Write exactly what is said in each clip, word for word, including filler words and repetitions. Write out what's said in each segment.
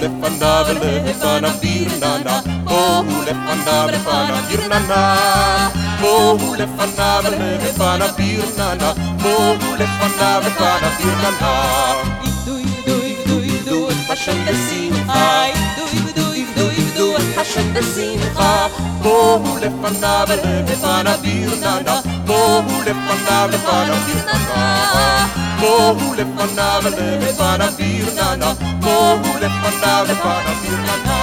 לפניו ולפניו בירננה, בואו לפניו לפניו בירננה, בואו לפניו ולפניו בירננה, בואו לפניו לפניו בירננה. עבדו עבדו עבדו עבדו את השם בשמחה, עבדו עבדו עבדו עבדו את השם בשמחה, בואו לפניו ולפניו בירננה, בואו לפניו לפניו בירננה, בואו לפניו ולפניו בירננה, בואו לפניו לפניו בירננה.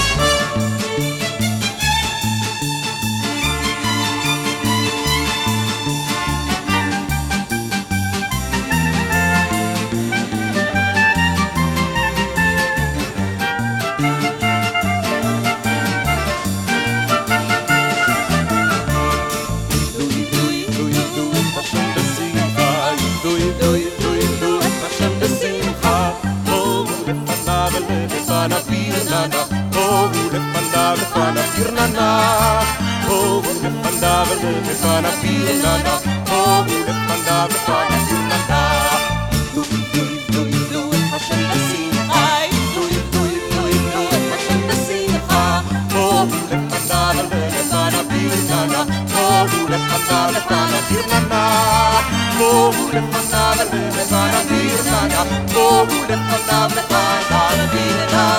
לפניו בירננה, בואו לפניו לפניו בירננה, בואו לפניו לפניו בירננה, בואו לפניו לפניו בירננה. עבדו עבדו עבדו עבדו את השם בשמחה, עבדו עבדו עבדו עבדו את השם בשמחה, בואו לפניו לפניו בירננה, בואו לפניו לפניו בירננה, בואו לפניו לפניו בירננה, בואו לפניו לפניו בירננה.